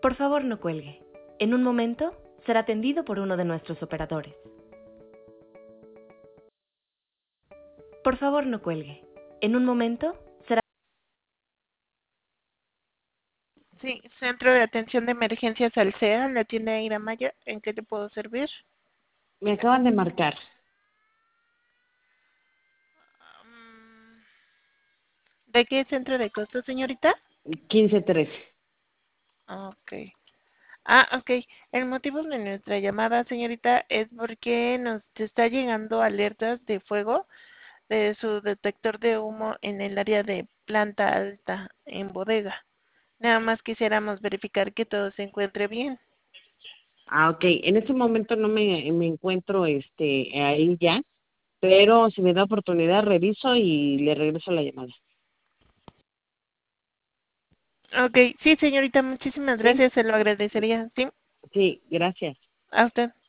Por favor, no cuelgue. En un momento será atendido por uno de nuestros operadores. Por favor, no cuelgue. En un momento será... Sí, Centro de Atención de Emergencias Alsea, la tienda Ira Maya, ¿en qué te puedo servir? Me acaban de marcar. ¿De qué centro de costo, señorita? 1513. Ok. Ok. El motivo de nuestra llamada, señorita, es porque nos está llegando alertas de fuego de su detector de humo en el área de planta alta, en bodega. Nada más quisiéramos verificar que todo se encuentre bien. Ok. En este momento no me encuentro ahí ya, pero si me da oportunidad reviso y le regreso la llamada. Ok, sí, señorita, muchísimas ¿Sí? gracias, se lo agradecería. Sí, Sí, gracias. a usted.